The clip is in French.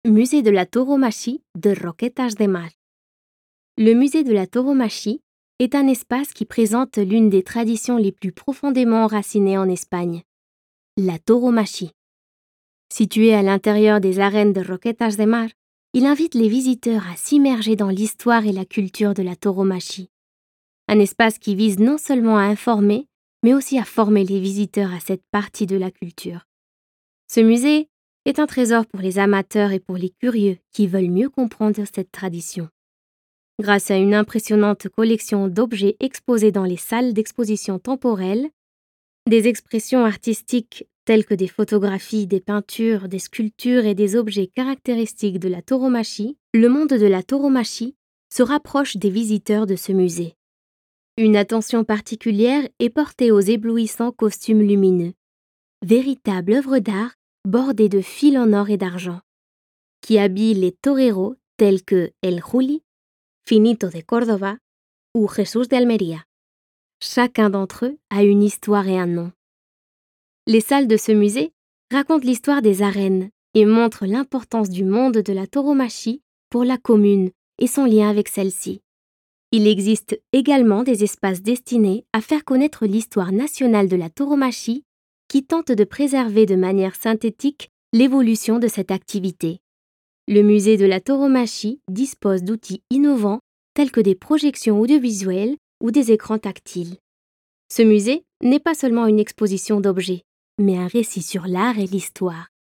Musée de la tauromachie de Roquetas de Mar. Le musée de la tauromachie est un espace qui présente l'une des traditions les plus profondément enracinées en Espagne, la tauromachie. Situé à l'intérieur des arènes de Roquetas de Mar, il invite les visiteurs à s'immerger dans l'histoire et la culture de la tauromachie. Un espace qui vise non seulement à informer, mais aussi à former les visiteurs à cette partie de la culture. Ce musée est un trésor pour les amateurs et pour les curieux qui veulent mieux comprendre cette tradition. Grâce à une impressionnante collection d'objets exposés dans les salles d'exposition temporelles, des expressions artistiques telles que des photographies, des peintures, des sculptures et des objets caractéristiques de la tauromachie, le monde de la tauromachie se rapproche des visiteurs de ce musée. Une attention particulière est portée aux éblouissants costumes lumineux, véritables œuvres d'art bordées de fils en or et d'argent, qui habillent les toreros tels que El Juli, Finito de Córdoba ou Jesús de Almería. Chacun d'entre eux a une histoire et un nom. Les salles de ce musée racontent l'histoire des arènes et montrent l'importance du monde de la tauromachie pour la commune et son lien avec celle-ci. Il existe également des espaces destinés à faire connaître l'histoire nationale de la tauromachie qui tentent de préserver de manière synthétique l'évolution de cette activité. Le musée de la tauromachie dispose d'outils innovants tels que des projections audiovisuelles ou des écrans tactiles. Ce musée n'est pas seulement une exposition d'objets, mais un récit sur l'art et l'histoire.